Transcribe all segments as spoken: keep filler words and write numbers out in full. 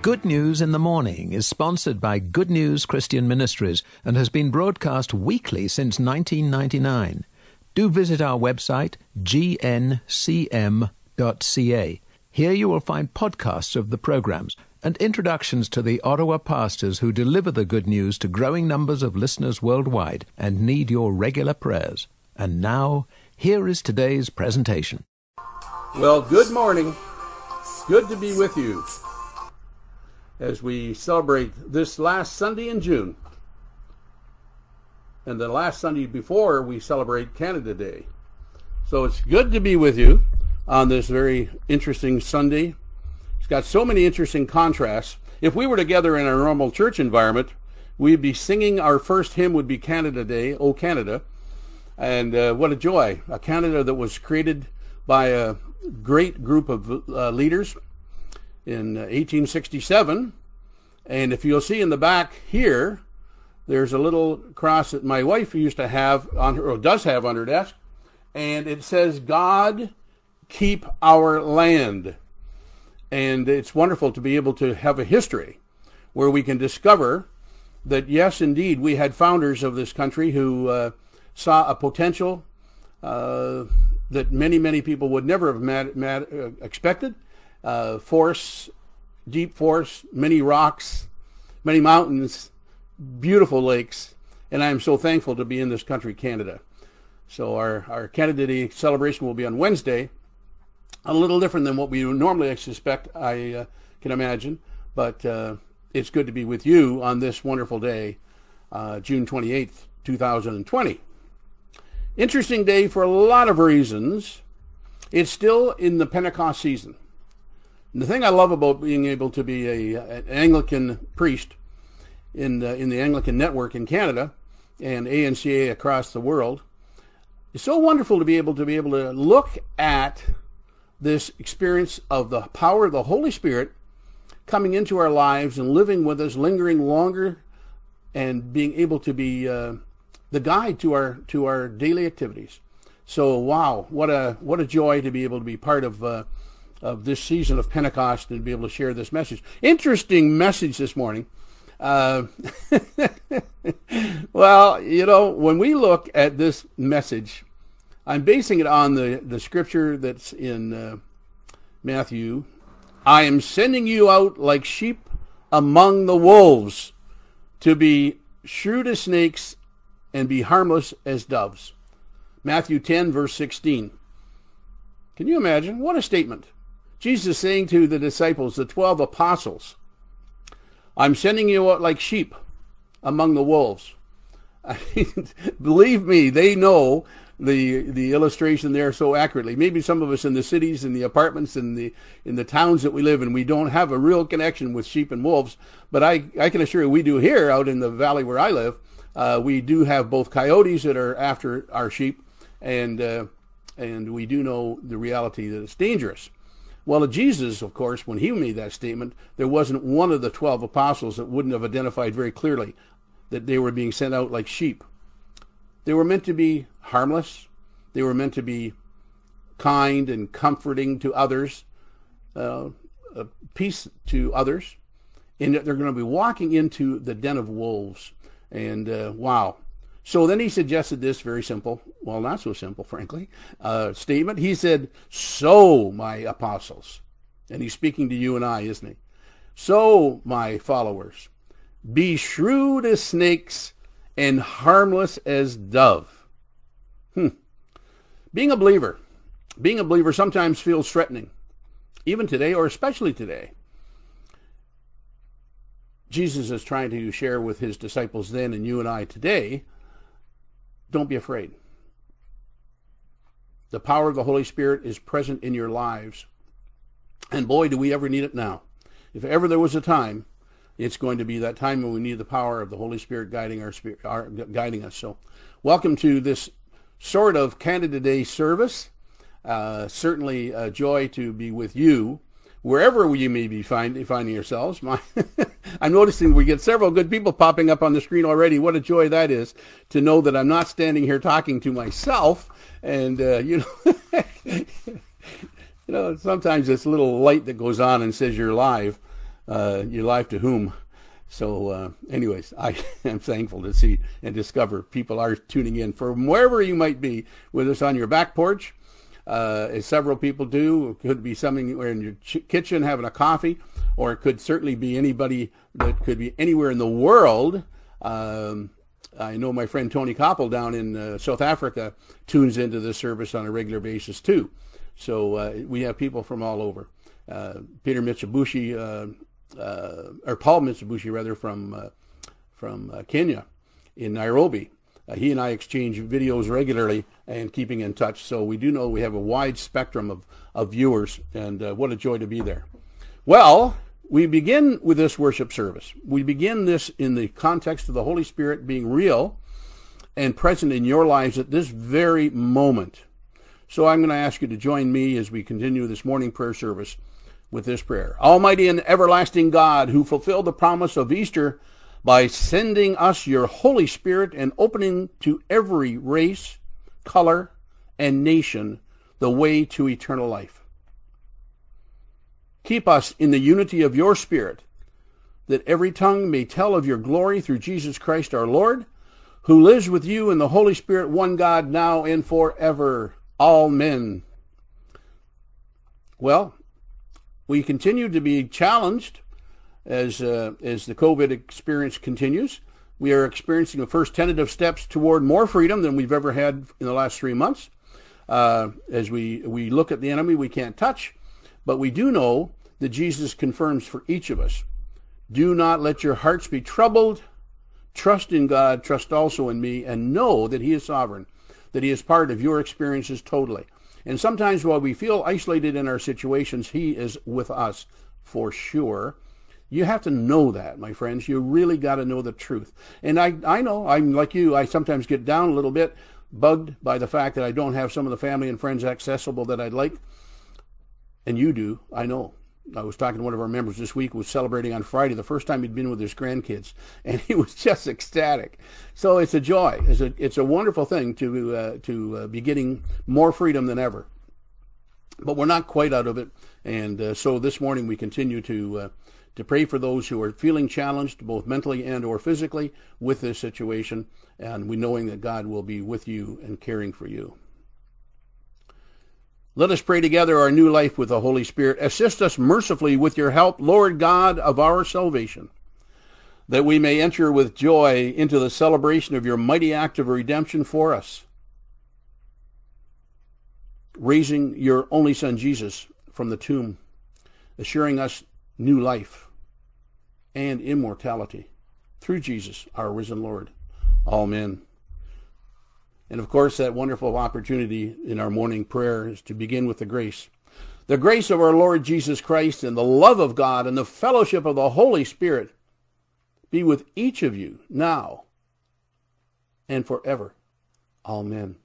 Good News in the Morning is sponsored by Good News Christian Ministries and has been broadcast weekly since nineteen ninety-nine. Do visit our website, g n c m dot c a. Here you will find podcasts of the programs and introductions to the Ottawa pastors who deliver the good news to growing numbers of listeners worldwide and need your regular prayers. And now, here is today's presentation. Well, good morning. Good to be with you as we celebrate this last Sunday in June. And the last Sunday before, we celebrate Canada Day. So it's good to be with you on this very interesting Sunday. It's got so many interesting contrasts. If we were together in a normal church environment, we'd be singing, our first hymn would be Canada Day, O Canada. And uh, what a joy. A Canada that was created by a great group of uh, leaders in eighteen sixty-seven. And if you'll see in the back here, there's a little cross that my wife used to have on her, or does have on her desk, and it says, God keep our land. And it's wonderful to be able to have a history where we can discover that, yes, indeed, we had founders of this country who uh, saw a potential uh, that many, many people would never have mad, mad, uh, expected. Uh, force, deep force, many rocks, many mountains, beautiful lakes, and I am so thankful to be in this country, Canada. So our, our Canada Day celebration will be on Wednesday, a little different than what we normally suspect, I uh, can imagine, but uh, it's good to be with you on this wonderful day, uh, June twenty-eighth, two thousand twenty. Interesting day for a lot of reasons. It's still in the Pentecost season. And the thing I love about being able to be a, an Anglican priest in the, in the Anglican network in Canada and A N C A across the world, it's so wonderful to be able to be able to look at this experience of the power of the Holy Spirit coming into our lives and living with us, lingering longer, and being able to be uh, the guide to our to our daily activities. So, wow, what a what a joy to be able to be part of uh, of this season of Pentecost and to be able to share this message. Interesting message this morning. Uh, well, you know, when we look at this message, I'm basing it on the, the scripture that's in uh, Matthew. I am sending you out like sheep among the wolves, to be shrewd as snakes and be harmless as doves. Matthew ten, verse sixteen. Can you imagine? What a statement. Jesus saying to the disciples, the twelve apostles, I'm sending you out like sheep among the wolves. I mean, believe me, they know the the illustration there so accurately. Maybe some of us in the cities, in the apartments, in the in the towns that we live in, we don't have a real connection with sheep and wolves. But I, I can assure you we do here out in the valley where I live. Uh, we do have both coyotes that are after our sheep, and uh, and we do know the reality that it's dangerous. Well, Jesus, of course, when he made that statement, there wasn't one of the twelve apostles that wouldn't have identified very clearly that they were being sent out like sheep. They were meant to be harmless. They were meant to be kind and comforting to others, uh, a peace to others, and that they're going to be walking into the den of wolves. And uh, wow. So then he suggested this very simple, well, not so simple, frankly, uh, statement. He said, so, my apostles, and he's speaking to you and I, isn't he? So, my followers, be shrewd as snakes and harmless as dove. Hmm. Being a believer, being a believer sometimes feels threatening, even today, or especially today. Jesus is trying to share with his disciples then and you and I today, don't be afraid. The power of the Holy Spirit is present in your lives. And boy, do we ever need it now. If ever there was a time, it's going to be that time when we need the power of the Holy Spirit guiding our spirit, our, guiding us. So welcome to this sort of Canada Day service. Uh, certainly a joy to be with you wherever you may be find, finding yourselves. My, I'm noticing we get several good people popping up on the screen already. What a joy that is to know that I'm not standing here talking to myself. And, uh, you know, you know, sometimes this little light that goes on and says you're live uh, your life to whom? So uh, anyways, I am thankful to see and discover people are tuning in from wherever you might be, with us on your back porch, uh, as several people do. It could be something in your ch- kitchen having a coffee, or it could certainly be anybody that could be anywhere in the world. Um, I know my friend Tony Koppel down in uh, South Africa tunes into this service on a regular basis too. So uh, we have people from all over. Uh, Peter Mitsubishi, uh, uh, or Paul Mitsubishi rather, from uh, from uh, Kenya, in Nairobi. Uh, he and I exchange videos regularly and keeping in touch. So we do know we have a wide spectrum of, of viewers, and uh, what a joy to be there. Well, we begin with this worship service. We begin this in the context of the Holy Spirit being real and present in your lives at this very moment. So I'm going to ask you to join me as we continue this morning prayer service with this prayer. Almighty and everlasting God, who fulfilled the promise of Easter by sending us your Holy Spirit and opening to every race, color, and nation the way to eternal life. Keep us in the unity of your Spirit, that every tongue may tell of your glory through Jesus Christ our Lord, who lives with you in the Holy Spirit, one God, now and forever. Amen. Well, we continue to be challenged as uh, as the COVID experience continues. We are experiencing the first tentative steps toward more freedom than we've ever had in the last three months. Uh, as we, we look at the enemy we can't touch, but we do know that Jesus confirms for each of us, do not let your hearts be troubled. Trust in God, trust also in me, and know that he is sovereign, that he is part of your experiences totally. And sometimes while we feel isolated in our situations, he is with us for sure. You have to know that, my friends. You really got to know the truth. And I, I know, I'm like you, I sometimes get down a little bit, bugged by the fact that I don't have some of the family and friends accessible that I'd like. And you do, I know. I was talking to one of our members this week who was celebrating on Friday, the first time he'd been with his grandkids, and he was just ecstatic. So it's a joy. It's a, it's a wonderful thing to, uh, to uh, be getting more freedom than ever. But we're not quite out of it, and uh, so this morning we continue to uh, to pray for those who are feeling challenged, both mentally and or physically, with this situation, and we knowing that God will be with you and caring for you. Let us pray together our new life with the Holy Spirit. Assist us mercifully with your help, Lord God of our salvation, that we may enter with joy into the celebration of your mighty act of redemption for us, raising your only Son Jesus from the tomb, assuring us new life and immortality through Jesus, our risen Lord. Amen. And of course, that wonderful opportunity in our morning prayer is to begin with the grace. The grace of our Lord Jesus Christ and the love of God and the fellowship of the Holy Spirit be with each of you now and forever. Amen.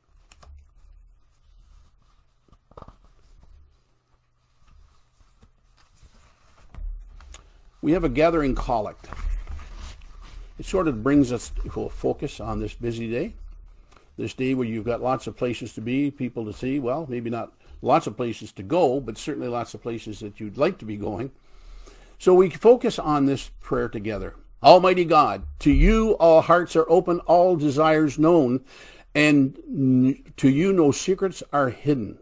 We have a gathering collect. It sort of brings us to a focus on this busy day. This day where you've got lots of places to be, people to see. Well, maybe not lots of places to go, but certainly lots of places that you'd like to be going. So we focus on this prayer together. Almighty God, to you all hearts are open, all desires known, and to you no secrets are hidden.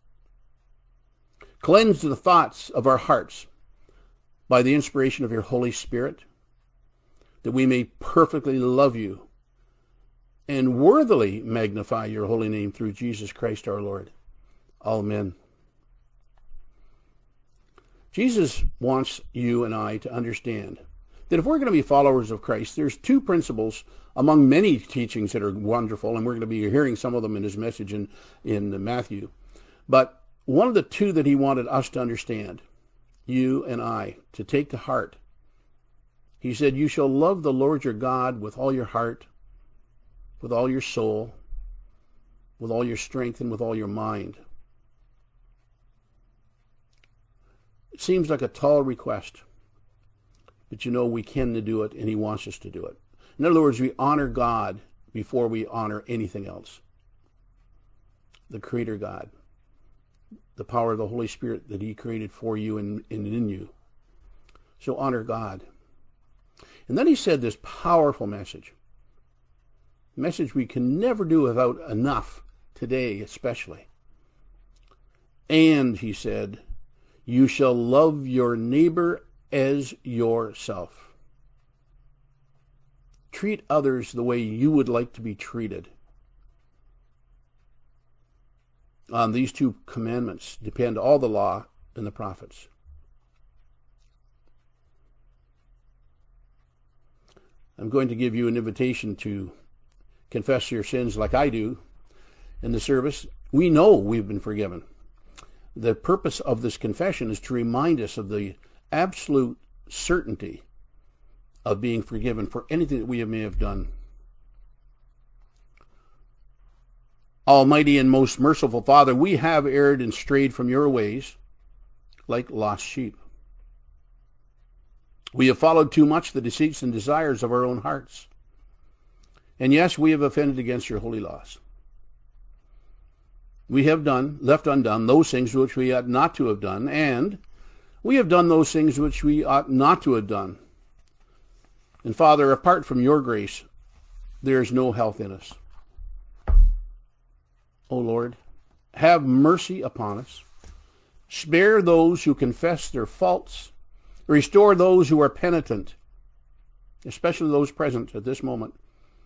Cleanse the thoughts of our hearts by the inspiration of your Holy Spirit, that we may perfectly love you and worthily magnify your holy name through Jesus Christ our Lord. Amen. Jesus wants you and I to understand that if we're going to be followers of Christ, there's two principles among many teachings that are wonderful, and we're going to be hearing some of them in his message in, in Matthew. But one of the two that he wanted us to understand, you and I, to take to heart, he said, you shall love the Lord your God with all your heart, with all your soul, with all your strength, and with all your mind. It seems like a tall request, but you know we can do it, and he wants us to do it. In other words, we honor God before we honor anything else. The Creator God, the power of the Holy Spirit that he created for you and, and in you. So honor God. And then he said this powerful message. A message we can never do without enough, today especially. And he said, you shall love your neighbor as yourself. Treat others the way you would like to be treated. On these two commandments depend all the law and the prophets. I'm going to give you an invitation to confess your sins like I do in the service. We know we've been forgiven. The purpose of this confession is to remind us of the absolute certainty of being forgiven for anything that we may have done. Almighty and most merciful Father, we have erred and strayed from your ways like lost sheep. We have followed too much the deceits and desires of our own hearts. And yes, we have offended against your holy laws. We have done, left undone, those things which we ought not to have done, and we have done those things which we ought not to have done. And Father, apart from your grace, there is no health in us. O Lord, have mercy upon us. Spare those who confess their faults. Restore those who are penitent, especially those present at this moment,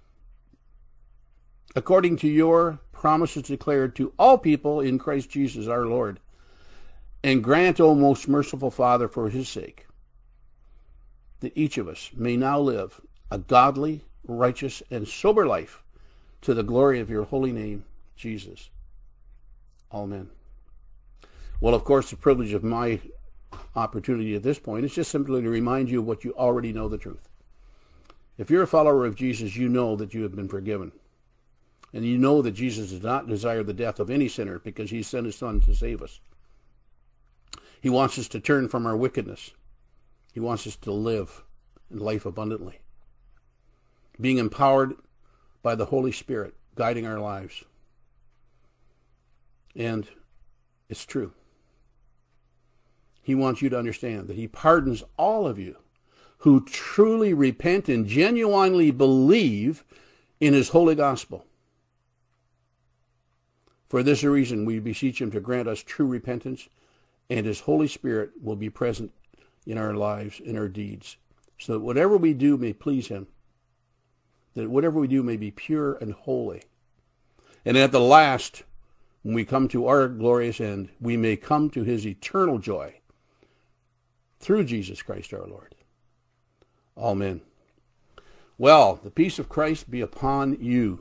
according to your promises declared to all people in Christ Jesus our Lord. And grant, O most merciful Father, for his sake, that each of us may now live a godly, righteous, and sober life to the glory of your holy name, Jesus. Amen. Well, of course, the privilege of my opportunity at this point is just simply to remind you of what you already know, the truth. If you're a follower of Jesus, you know that you have been forgiven. And you know that Jesus does not desire the death of any sinner because he sent his Son to save us. He wants us to turn from our wickedness. He wants us to live in life abundantly, being empowered by the Holy Spirit, guiding our lives. And it's true. He wants you to understand that he pardons all of you who truly repent and genuinely believe in his holy gospel. For this reason, we beseech him to grant us true repentance, and his Holy Spirit will be present in our lives, in our deeds, so that whatever we do may please him, that whatever we do may be pure and holy. And at the last, when we come to our glorious end, we may come to his eternal joy through Jesus Christ our Lord. Amen. Well, the peace of Christ be upon you.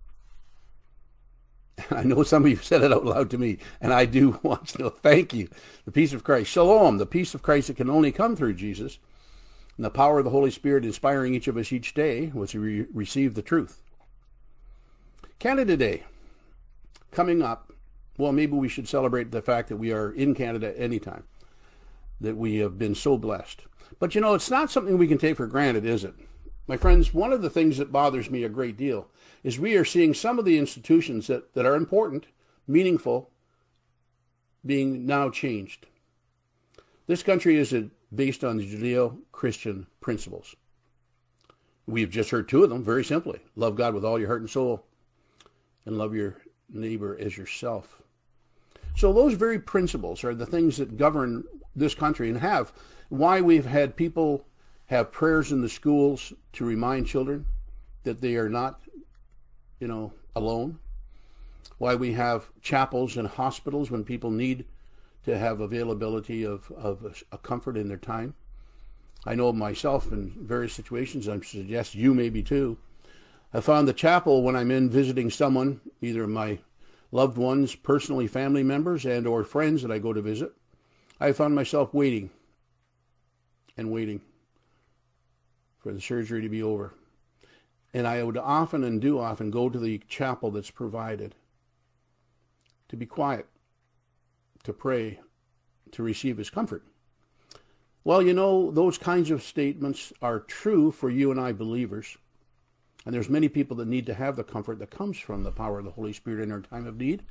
I know some of you said it out loud to me, and I do want to know, thank you. The peace of Christ. Shalom, the peace of Christ that can only come through Jesus, and the power of the Holy Spirit inspiring each of us each day as we re- receive the truth. Canada Day, coming up. Well, maybe we should celebrate the fact that we are in Canada anytime, that we have been so blessed. But, you know, it's not something we can take for granted, is it? My friends, one of the things that bothers me a great deal is we are seeing some of the institutions that, that are important, meaningful, being now changed. This country is based on the Judeo-Christian principles. We've just heard two of them, very simply. Love God with all your heart and soul, and love your neighbor as yourself. So those very principles are the things that govern this country and have why we've had people have prayers in the schools to remind children that they are not, you know, alone. Why we have chapels and hospitals when people need to have availability of, of a comfort in their time. I know myself in various situations, I suggest you maybe too. I found the chapel when I'm in visiting someone, either my loved ones, personally family members, and or friends that I go to visit. I found myself waiting and waiting for the surgery to be over. And I would often and do often go to the chapel that's provided to be quiet, to pray, to receive his comfort. Well, you know, those kinds of statements are true for you and I believers. And there's many people that need to have the comfort that comes from the power of the Holy Spirit in our time of need.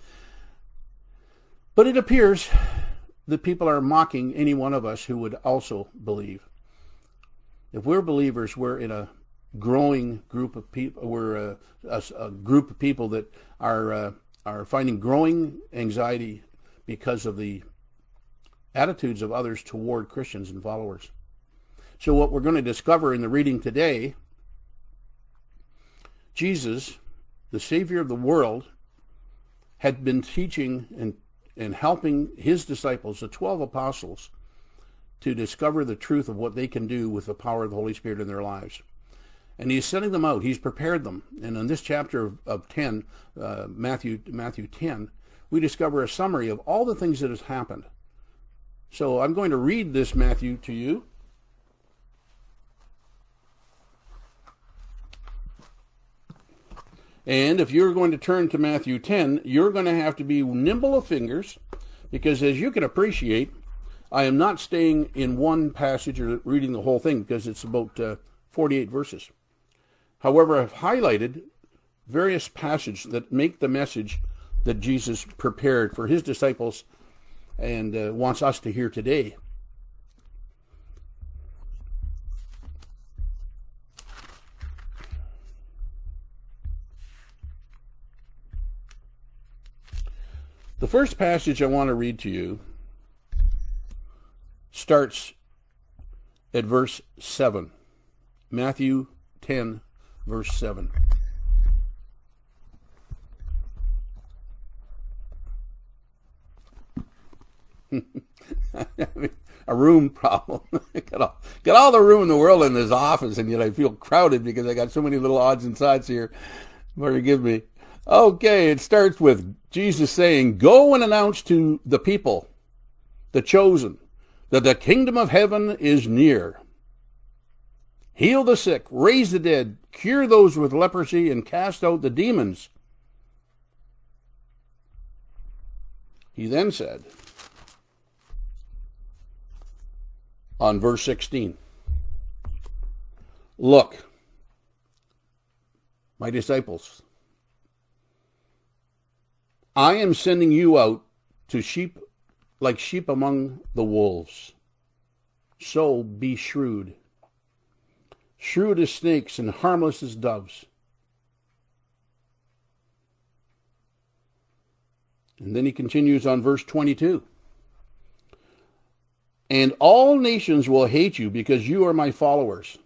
But it appears that people are mocking any one of us who would also believe. If we're believers, we're in a growing group of people. We're a, a, a group of people that are uh, are finding growing anxiety because of the attitudes of others toward Christians and followers. So what we're going to discover in the reading today, Jesus, the Savior of the world, had been teaching and, and helping his disciples, the twelve apostles, to discover the truth of what they can do with the power of the Holy Spirit in their lives. And he's sending them out. He's prepared them. And in this chapter of, of ten, uh, Matthew, Matthew ten, we discover a summary of all the things that has happened. So I'm going to read this Matthew to you. And if you're going to turn to Matthew ten, you're going to have to be nimble of fingers, because as you can appreciate, I am not staying in one passage or reading the whole thing, because it's about uh, forty-eight verses. However, I've highlighted various passages that make the message that Jesus prepared for his disciples and uh, wants us to hear today. The first passage I want to read to you starts at verse seven. Matthew ten, verse seven. A room problem. got, all, got all the room in the world in this office, and yet I feel crowded because I got so many little odds and sods here. Forgive me. Okay, it starts with Jesus saying, "Go and announce to the people, the chosen, that the kingdom of heaven is near. Heal the sick, raise the dead, cure those with leprosy, and cast out the demons." He then said, on verse sixteen, "Look, my disciples, I am sending you out to sheep like sheep among the wolves. So be shrewd. Shrewd as snakes and harmless as doves." And then he continues on verse twenty-two. "And all nations will hate you because you are my followers.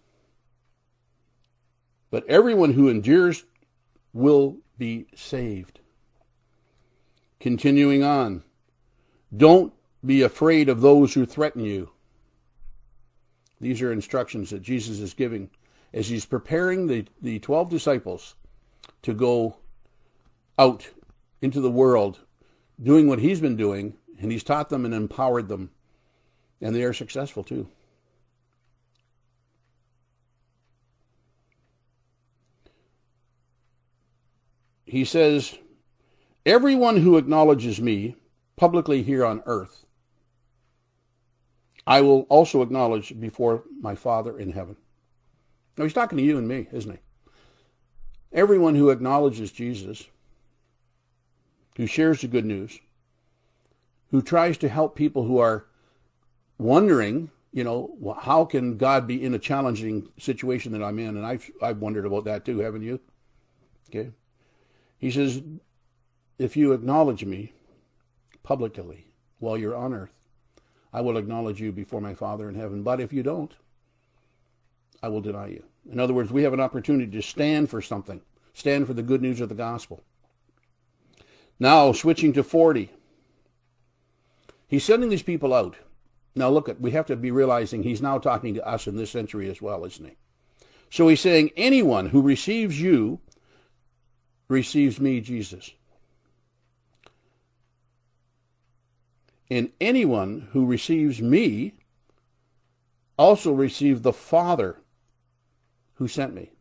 But everyone who endures will be saved." Continuing on, "Don't be afraid of those who threaten you." These are instructions that Jesus is giving as he's preparing the, the twelve disciples to go out into the world, doing what he's been doing, and he's taught them and empowered them, and they are successful too. He says, "Everyone who acknowledges me publicly here on earth, I will also acknowledge before my Father in heaven." Now he's talking to you and me, isn't he? Everyone who acknowledges Jesus, who shares the good news, who tries to help people who are wondering, you know, how can God be in a challenging situation that I'm in? And I've, I've wondered about that too, haven't you? Okay. He says, if you acknowledge me publicly while you're on earth, I will acknowledge you before my Father in heaven. But if you don't, I will deny you. In other words, we have an opportunity to stand for something, stand for the good news of the gospel. Now, switching to forty. He's sending these people out. Now, look, at we have to be realizing he's now talking to us in this century as well, isn't he? So he's saying, anyone who receives you receives me, Jesus. And anyone who receives me also receives the Father who sent me.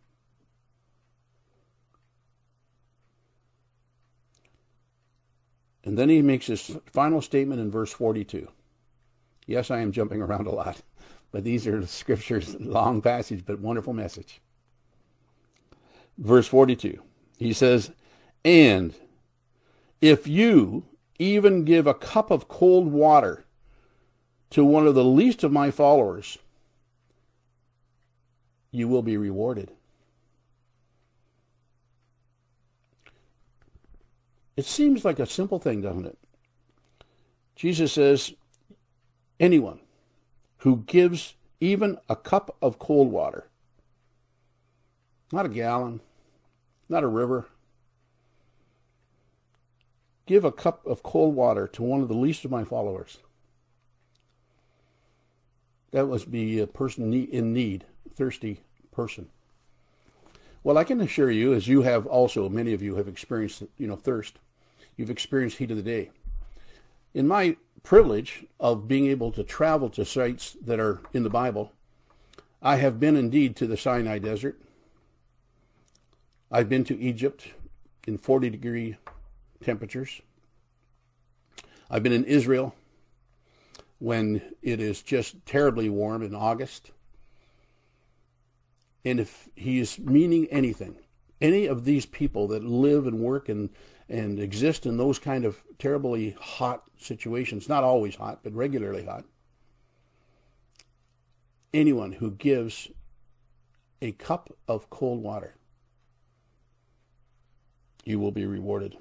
And then he makes his final statement in verse forty-two. Yes, I am jumping around a lot, but these are the scriptures, long passage, but wonderful message. Verse forty-two, he says, "And if you even give a cup of cold water to one of the least of my followers, you will be rewarded. It seems like a simple thing, doesn't it? Jesus says, anyone who gives even a cup of cold water, not a gallon, not a river, give a cup of cold water to one of the least of my followers. That must be a person in need, thirsty person. Well, I can assure you, as you have also, many of you have experienced, you know, thirst. You've experienced heat of the day. In my privilege of being able to travel to sites that are in the Bible, I have been indeed to the Sinai Desert. I've been to Egypt in forty degree temperatures. I've been in Israel when it is just terribly warm in August. And if he is meaning anything, any of these people that live and work and, and exist in those kind of terribly hot situations, not always hot, but regularly hot, anyone who gives a cup of cold water, you will be rewarded.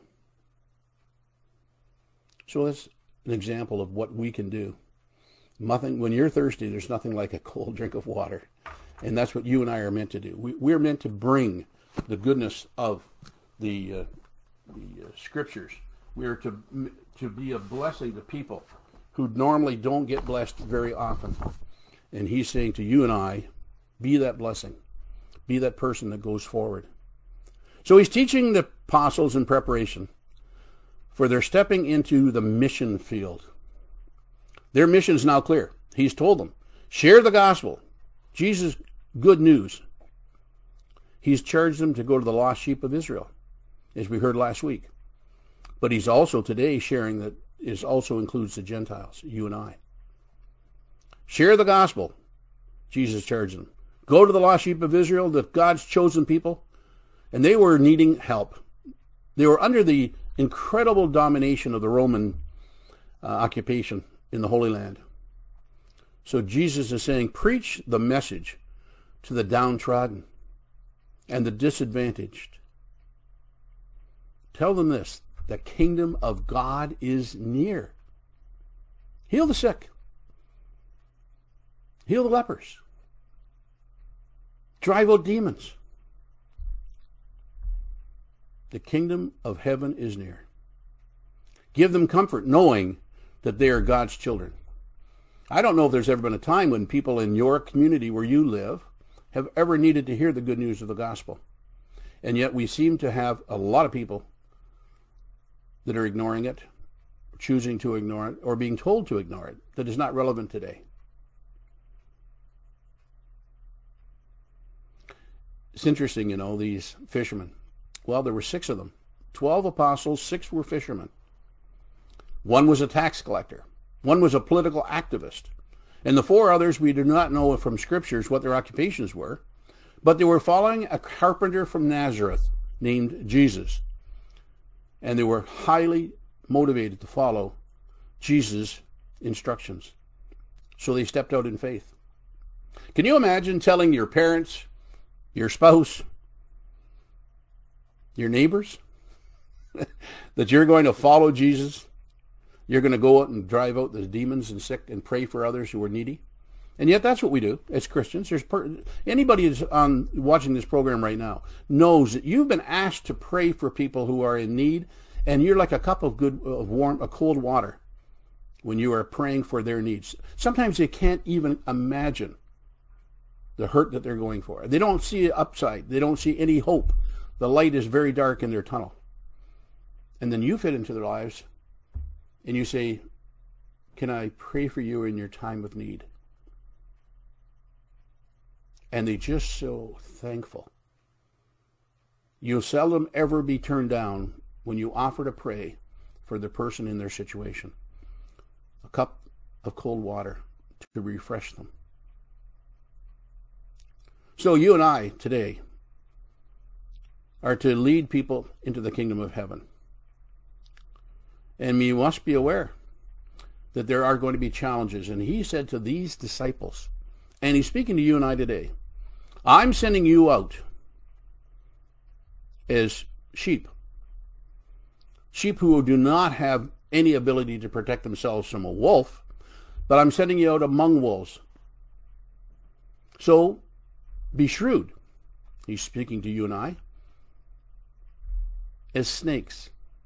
So that's an example of what we can do. Nothing, when you're thirsty, there's nothing like a cold drink of water. And that's what you and I are meant to do. We, we're meant to bring the goodness of the, uh, the uh, Scriptures. We are to, to be a blessing to people who normally don't get blessed very often. And he's saying to you and I, be that blessing. Be that person that goes forward. So he's teaching the apostles in preparation for their stepping into the mission field. Their mission is now clear. He's told them, share the gospel. Jesus' good news. He's charged them to go to the lost sheep of Israel, as we heard last week. But he's also today sharing that it also includes the Gentiles, you and I. Share the gospel, Jesus charged them. Go to the lost sheep of Israel, the God's chosen people, and they were needing help. They were under the incredible domination of the Roman uh, occupation in the Holy Land. So Jesus is saying, preach the message to the downtrodden and the disadvantaged. Tell them this, the kingdom of God is near. Heal the sick. Heal the lepers. Drive out demons. The kingdom of heaven is near. Give them comfort knowing that they are God's children. I don't know if there's ever been a time when people in your community where you live have ever needed to hear the good news of the gospel. And yet we seem to have a lot of people that are ignoring it, choosing to ignore it, or being told to ignore it, that is not relevant today. It's interesting, you know, these fishermen. Well, there were six of them. Twelve apostles, six were fishermen. One was a tax collector. One was a political activist. And the four others, we do not know from scriptures what their occupations were, but they were following a carpenter from Nazareth named Jesus. And they were highly motivated to follow Jesus' instructions. So they stepped out in faith. Can you imagine telling your parents, your spouse, your neighbors, that you're going to follow Jesus? You're going to go out and drive out the demons and sick and pray for others who are needy? And yet that's what we do as Christians. There's per- anybody who's on watching this program right now knows that you've been asked to pray for people who are in need, and you're like a cup of good, of warm, a cold water when you are praying for their needs. Sometimes they can't even imagine the hurt that they're going for. They don't see an upside. They don't see any hope. The light is very dark in their tunnel. And then you fit into their lives and you say, can I pray for you in your time of need? And they just so thankful. You'll seldom ever be turned down when you offer to pray for the person in their situation. A cup of cold water to refresh them. So you and I today are to lead people into the kingdom of heaven. And we must be aware that there are going to be challenges. And he said to these disciples, and he's speaking to you and I today, I'm sending you out as sheep. Sheep who do not have any ability to protect themselves from a wolf, but I'm sending you out among wolves. So be shrewd. He's speaking to you and I as snakes,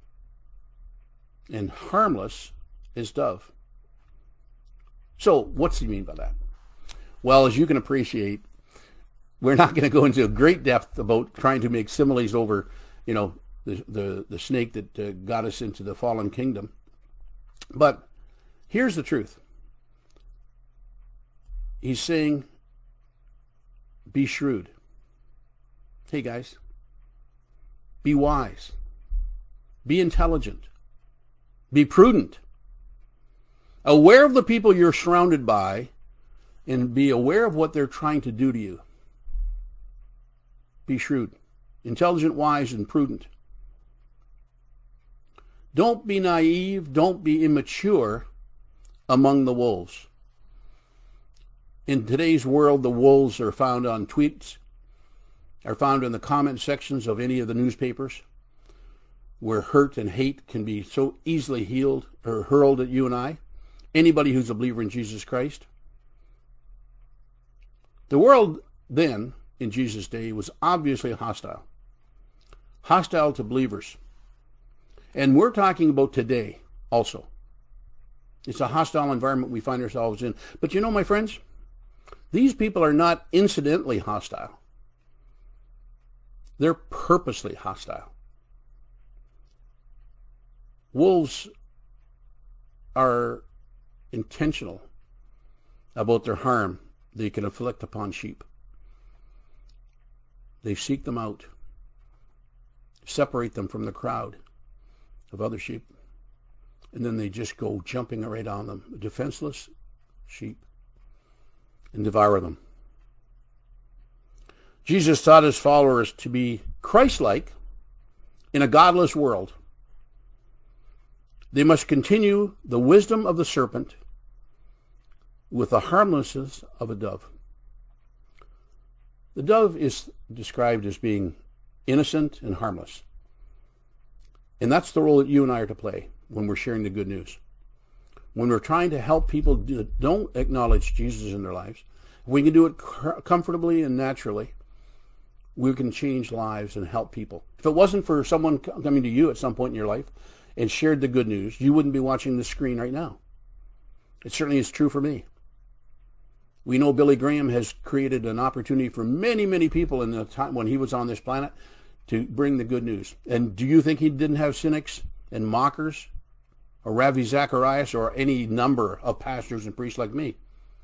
and harmless as dove. So what's he mean by that? Well, as you can appreciate, we're not going to go into great depth about trying to make similes over, you know, the the, the snake that uh, got us into the fallen kingdom. But here's the truth. He's saying, be shrewd. Hey, guys, be wise. Be intelligent. Be prudent. Aware of the people you're surrounded by, and be aware of what they're trying to do to you. Be shrewd, intelligent, wise, and prudent. Don't be naive. Don't be immature among the wolves. In today's world, the wolves are found on tweets, are found in the comment sections of any of the newspapers, where hurt and hate can be so easily healed or hurled at you and I, anybody who's a believer in Jesus Christ. The world then, in Jesus' day, was obviously hostile. Hostile to believers. And we're talking about today also. It's a hostile environment we find ourselves in. But you know, my friends, these people are not incidentally hostile. They're purposely hostile. Wolves are intentional about their harm they can inflict upon sheep. They seek them out, separate them from the crowd of other sheep, and then they just go jumping right on them, defenseless sheep, and devour them. Jesus taught his followers to be Christ-like in a godless world. They must continue the wisdom of the serpent with the harmlessness of a dove. The dove is described as being innocent and harmless. And that's the role that you and I are to play when we're sharing the good news. When we're trying to help people that don't acknowledge Jesus in their lives, if we can do it comfortably and naturally, we can change lives and help people. If it wasn't for someone coming to you at some point in your life and shared the good news, you wouldn't be watching the screen right now. It certainly is true for me. We know Billy Graham has created an opportunity for many, many people in the time when he was on this planet to bring the good news. And do you think he didn't have cynics and mockers, or Ravi Zacharias, or any number of pastors and priests like me?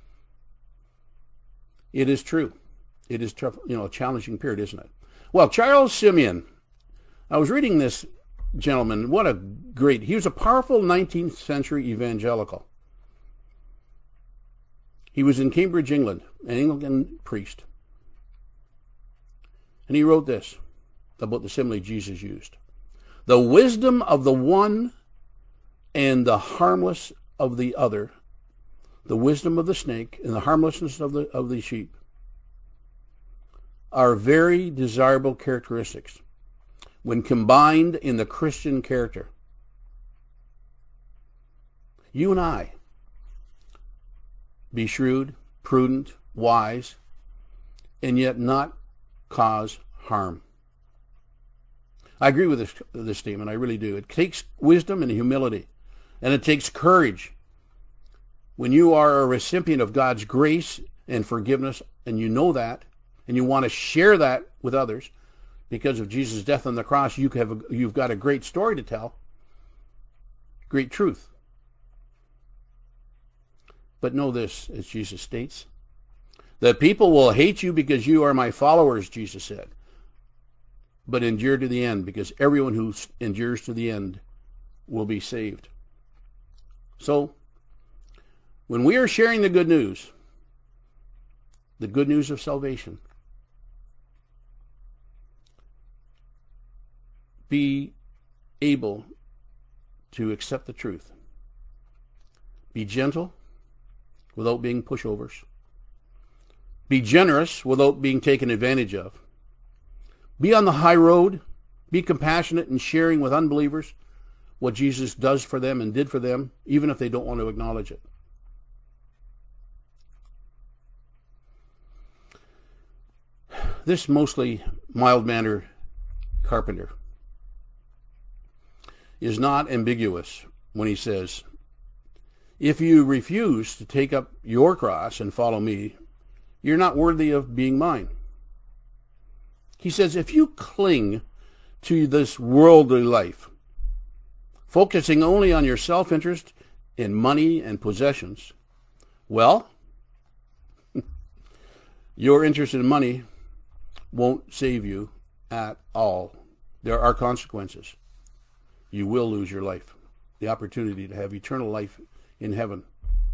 It is true. It is tough, you know, a challenging period, isn't it? Well, Charles Simeon, I was reading this gentleman. What a great, he was a powerful nineteenth century evangelical. He was in Cambridge, England, an Anglican priest. And he wrote this about the simile Jesus used. The wisdom of the one and the harmless of the other, the wisdom of the snake and the harmlessness of the of the sheep, are very desirable characteristics when combined in the Christian character. You and I, be shrewd, prudent, wise, and yet not cause harm. I agree with this, this statement, I really do. It takes wisdom and humility, and it takes courage. When you are a recipient of God's grace and forgiveness, and you know that, and you want to share that with others, because of Jesus' death on the cross, you have a, you've got a great story to tell, great truth. But know this, as Jesus states, that people will hate you because you are my followers, Jesus said. But endure to the end, because everyone who endures to the end will be saved. So, when we are sharing the good news, the good news of salvation, be able to accept the truth. Be gentle without being pushovers. Be generous without being taken advantage of. Be on the high road. Be compassionate in sharing with unbelievers what Jesus does for them and did for them, even if they don't want to acknowledge it. This mostly mild-mannered carpenter is not ambiguous when he says, if you refuse to take up your cross and follow me, you're not worthy of being mine. He says, if you cling to this worldly life, focusing only on your self-interest in money and possessions, well, your interest in money won't save you at all. There are consequences. You will lose your life, the opportunity to have eternal life in heaven.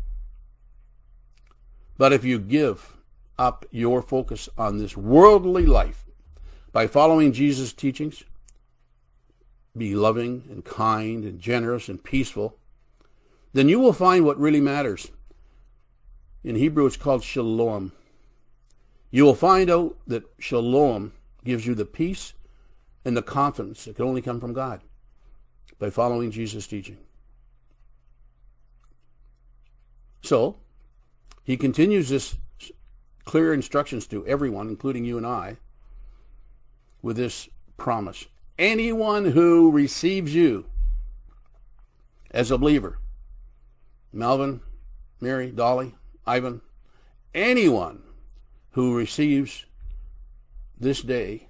But if you give up your focus on this worldly life by following Jesus' teachings, be loving and kind and generous and peaceful, then you will find what really matters. In Hebrew, it's called shalom. You will find out that shalom gives you the peace and the confidence that can only come from God by following Jesus' teaching. So, he continues this clear instructions to everyone, including you and I, with this promise. Anyone who receives you as a believer, Melvin, Mary, Dolly, Ivan, anyone who receives this day,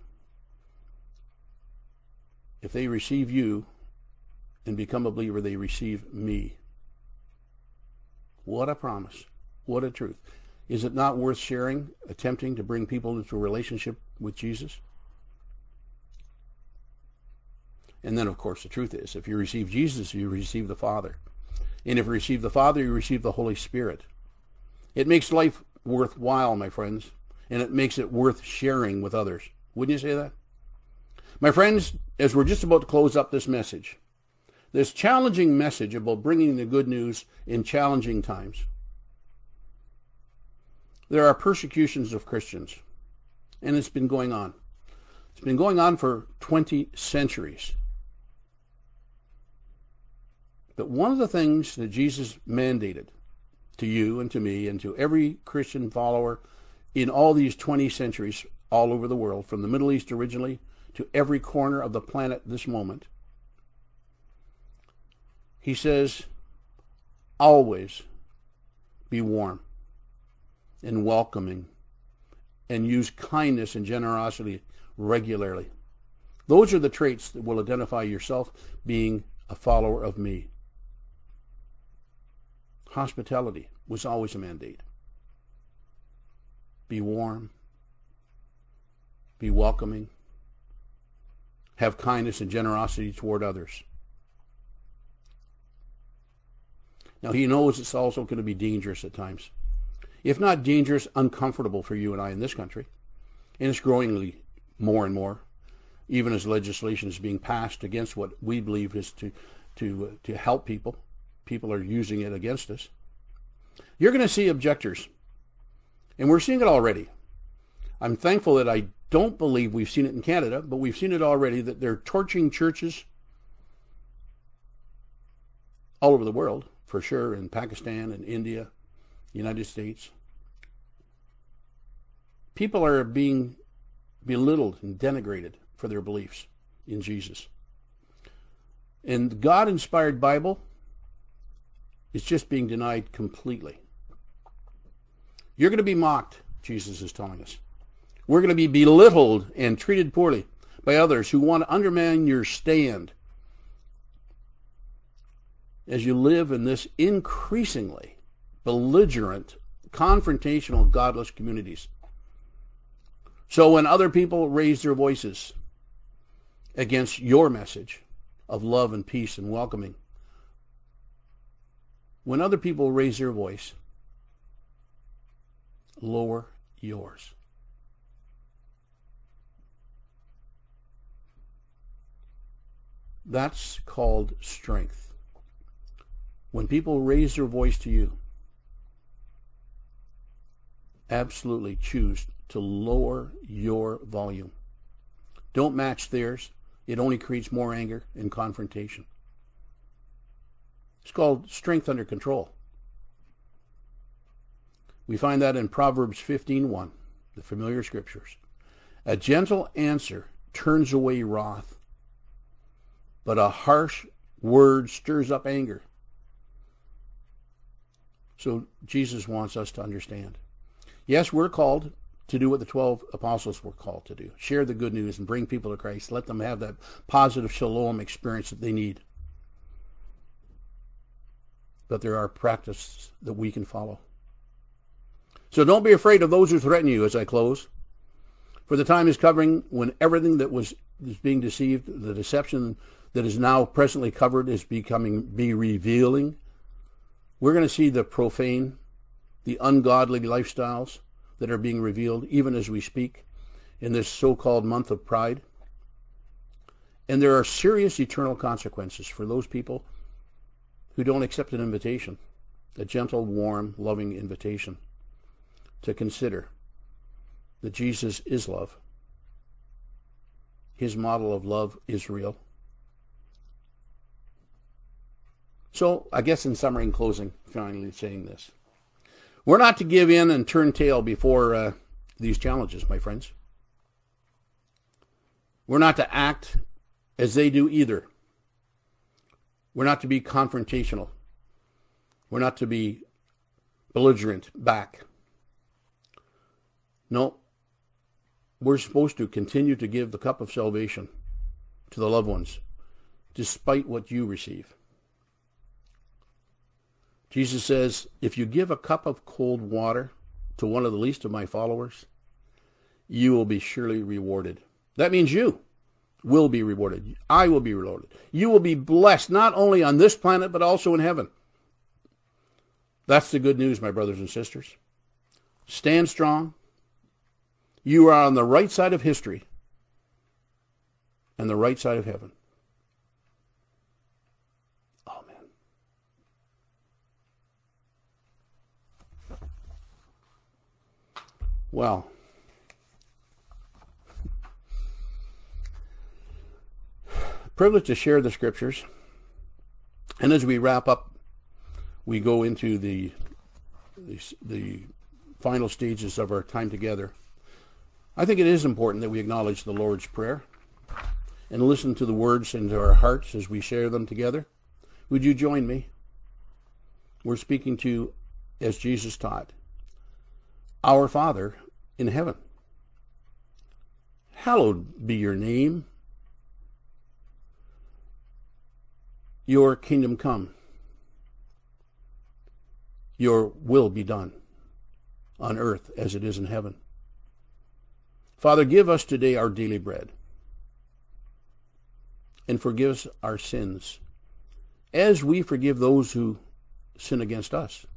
if they receive you and become a believer, they receive me. What a promise. What a truth. Is it not worth sharing, attempting to bring people into a relationship with Jesus? And then, of course, the truth is, if you receive Jesus, you receive the Father. And if you receive the Father, you receive the Holy Spirit. It makes life worthwhile, my friends, and it makes it worth sharing with others. Wouldn't you say that? My friends, as we're just about to close up this message, this challenging message about bringing the good news in challenging times, there are persecutions of Christians, and it's been going on. It's been going on for twenty centuries. But one of the things that Jesus mandated to you and to me and to every Christian follower in all these twenty centuries all over the world, from the Middle East originally to every corner of the planet this moment, he says, always be warm and welcoming and use kindness and generosity regularly. Those are the traits that will identify yourself being a follower of me. Hospitality was always a mandate. Be warm. Be welcoming. Have kindness and generosity toward others. Now, he knows it's also going to be dangerous at times. If not dangerous, uncomfortable for you and I in this country. And it's growingly more and more, even as legislation is being passed against what we believe is to, to, uh, to help people. People are using it against us. You're going to see objectors. And we're seeing it already. I'm thankful that I don't believe we've seen it in Canada, but we've seen it already, that they're torching churches all over the world, for sure, in Pakistan and India, United States. People are being belittled and denigrated for their beliefs in Jesus. And the God-inspired Bible is just being denied completely. You're going to be mocked, Jesus is telling us. We're going to be belittled and treated poorly by others who want to undermine your stand as you live in this increasingly belligerent, confrontational, godless communities. So when other people raise their voices against your message of love and peace and welcoming, when other people raise their voice, lower yours. That's called strength. When people raise their voice to you, absolutely choose to lower your volume. Don't match theirs. It only creates more anger and confrontation. It's called strength under control. We find that in Proverbs fifteen one, the familiar scriptures. A gentle answer turns away wrath, but a harsh word stirs up anger. So Jesus wants us to understand. Yes, we're called to do what the twelve apostles were called to do. Share the good news and bring people to Christ. Let them have that positive shalom experience that they need. But there are practices that we can follow. So don't be afraid of those who threaten you as I close. For the time is covering when everything that was is being deceived, the deception that is now presently covered is becoming, be revealing. We're going to see the profane, the ungodly lifestyles that are being revealed even as we speak in this so-called month of Pride. And there are serious eternal consequences for those people who don't accept an invitation, a gentle, warm, loving invitation to consider that Jesus is love. His model of love is real. So I guess in summary and closing, finally saying this. We're not to give in and turn tail before uh, these challenges, my friends. We're not to act as they do either. We're not to be confrontational. We're not to be belligerent back. No, we're supposed to continue to give the cup of salvation to the loved ones, despite what you receive. Jesus says, if you give a cup of cold water to one of the least of my followers, you will be surely rewarded. That means you will be rewarded. I will be rewarded. You will be blessed, not only on this planet, but also in heaven. That's the good news, my brothers and sisters. Stand strong. You are on the right side of history and the right side of heaven. Amen. Well, privilege to share the scriptures. And as we wrap up, we go into the, the, the final stages of our time together. I think it is important that we acknowledge the Lord's Prayer and listen to the words into our hearts as we share them together. Would you join me? We're speaking to, as Jesus taught, our Father in heaven. Hallowed be your name. Your kingdom come. Your will be done on earth as it is in heaven. Father, give us today our daily bread and forgive us our sins as we forgive those who sin against us.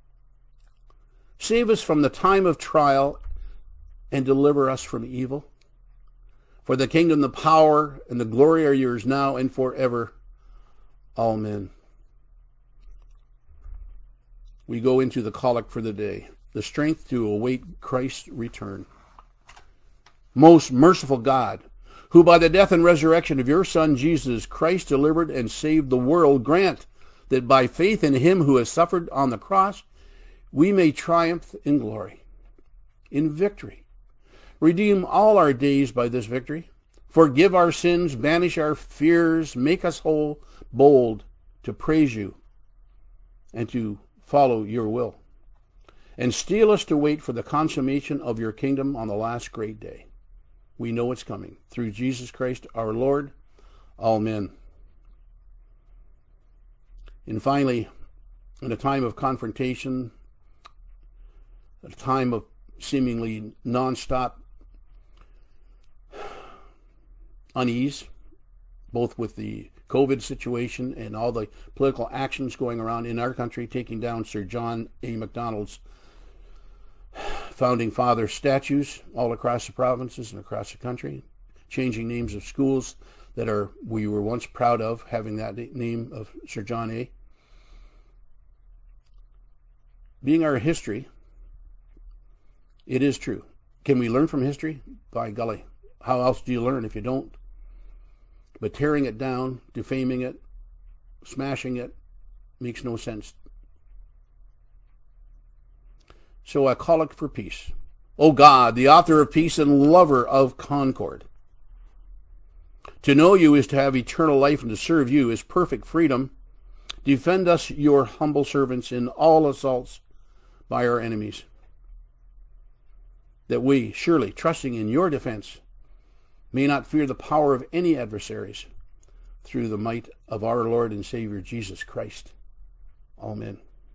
Save us from the time of trial and deliver us from evil. For the kingdom, the power, and the glory are yours now and forever. Amen. We go into the collect for the day, the strength to await Christ's return. Most merciful God, who by the death and resurrection of your Son Jesus Christ delivered and saved the world, grant that by faith in him who has suffered on the cross, we may triumph in glory, in victory. Redeem all our days by this victory. Forgive our sins, banish our fears, make us whole, bold to praise you and to follow your will. And steel us to wait for the consummation of your kingdom on the last great day. We know it's coming. Through Jesus Christ our Lord. Amen. And finally, in a time of confrontation, a time of seemingly nonstop unease, both with the COVID situation and all the political actions going around in our country, taking down Sir John A. Macdonald's founding father statues all across the provinces and across the country, changing names of schools that are we were once proud of having that name of Sir John A. Being our history, It is true. Can we learn from history? By golly, how else do you learn if you don't? But tearing it down, defaming it, smashing it, makes no sense. So I call it for peace. O God, the author of peace and lover of concord. To know you is to have eternal life, and to serve you is perfect freedom. Defend us, your humble servants, in all assaults by our enemies, that we, surely trusting in your defense, may not fear the power of any adversaries, through the might of our Lord and Savior Jesus Christ. Amen.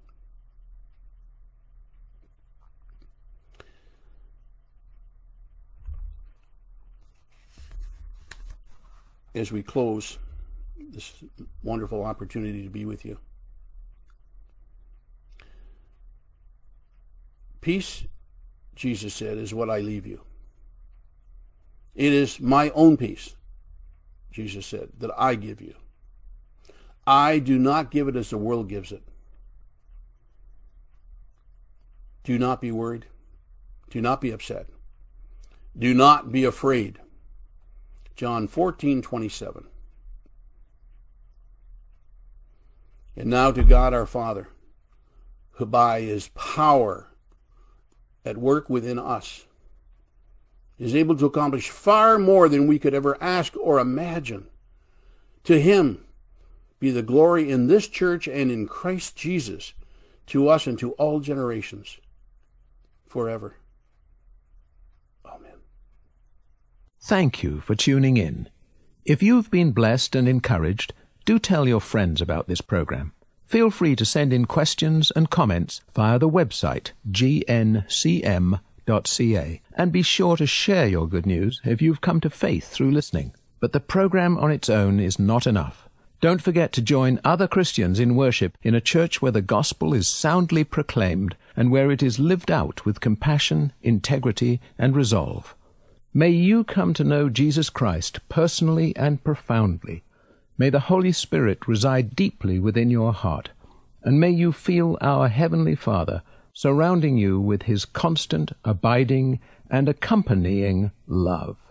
As we close this wonderful opportunity to be with you, peace, Jesus said, is what I leave you. It is my own peace, Jesus said, that I give you. I do not give it as the world gives it. Do not be worried. Do not be upset. Do not be afraid. John fourteen twenty-seven. And now to God our Father, who by his power at work within us is able to accomplish far more than we could ever ask or imagine. To him be the glory in this church and in Christ Jesus, to us and to all generations, forever. Amen. Thank you for tuning in. If you've been blessed and encouraged, do tell your friends about this program. Feel free to send in questions and comments via the website g n c m dot c a, and be sure to share your good news if you've come to faith through listening. But the program on its own is not enough. Don't forget to join other Christians in worship in a church where the gospel is soundly proclaimed and where it is lived out with compassion, integrity, and resolve. May you come to know Jesus Christ personally and profoundly. May the Holy Spirit reside deeply within your heart, and may you feel our Heavenly Father surrounding you with his constant, abiding, and accompanying love.